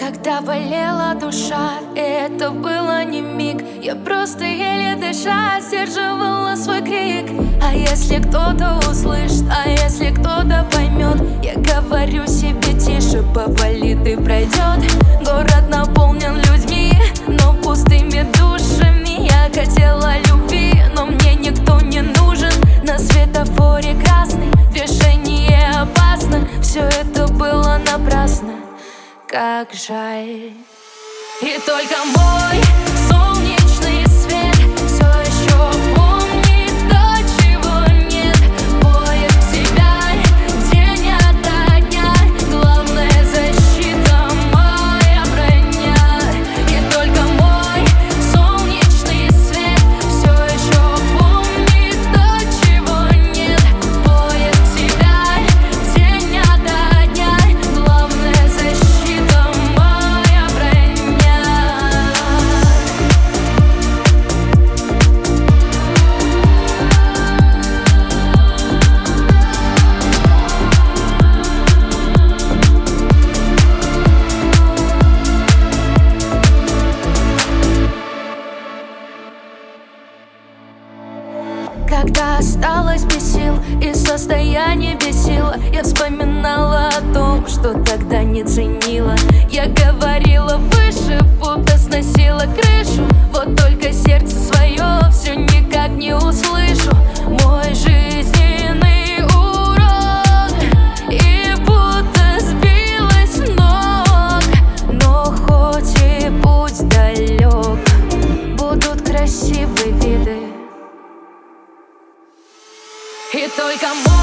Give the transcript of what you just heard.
Когда болела душа, и это было не миг, я просто еле дыша сдерживала свой крик. А если кто-то услышит, а если кто-то поймет, я говорю себе тише, поболит и пройдет. Город наполнен людьми, но пустыми душами. Я хотела любви, но мне никто не нужен. На светофоре красный, движение опасно. Все это было напрасно, как жаль. И только мой солнечный свет все еще помнит то, чего нет. Поет тебя день ото дня, главная защита моя броня. И только мой солнечный свет все еще помнит то, чего нет. Поет тебя день ото дня, главная защита моя броня. Когда осталась без сил и состояние бесило, я вспоминала о том, что тогда не ценила. Я говорила выше, будто сносила крышу. Вот только сердце свое все никак не услышу. Мой жизненный урок, и будто сбилась с ног. Но хоть и путь далек, будут красивые виды. И только